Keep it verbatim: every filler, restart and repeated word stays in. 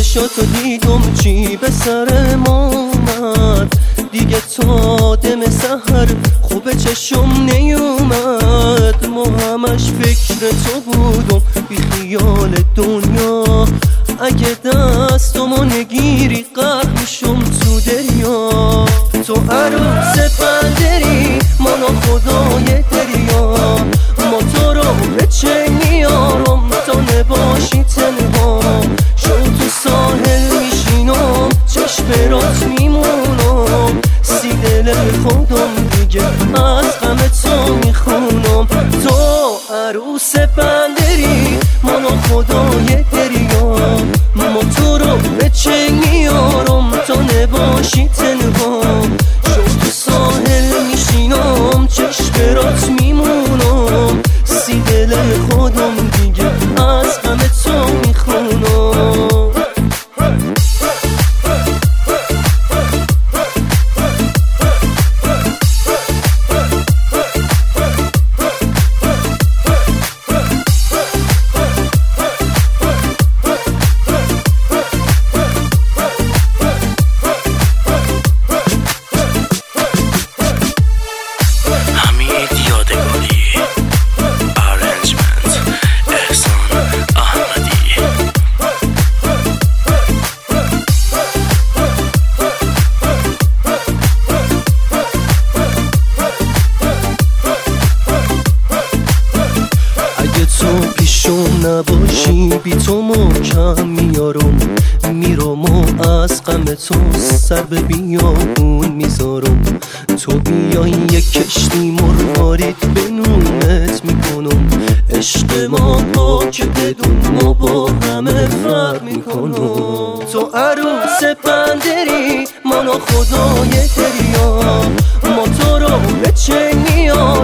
چشاتو دیدم چی به سرم آمد دیگه تا دم سحر خوب چشم نیومد ما همش فکر تو بودم بی خیال دنیا اگه دستمو نگیری غرق میشم تو دریا تو عروس بندری من و خدای دریا ما تو رو به چه میارم تا نباشی تنها شو تو ساحل میشینم چشم رات میمونم سی دل خودم دیگه از غم تو میخونم تو عروس بندری من و خدای دریا ما تو رو به چه میارم تا نباشی تنها شو تو ساحل میشینم چشم رات میمونم سی دل خودم دیگه از غم تو میخونم تو پیشم نباشی بی تو محکم میارم میرم و از غم تو سر به بیابون میذارم تو بیای یک کشتی مروارید به نونت میکنم عشق ما پاک بدون ما با همه فرق میکنم تو عروس بندری من و خدای دریا ما تو رو به چه میارم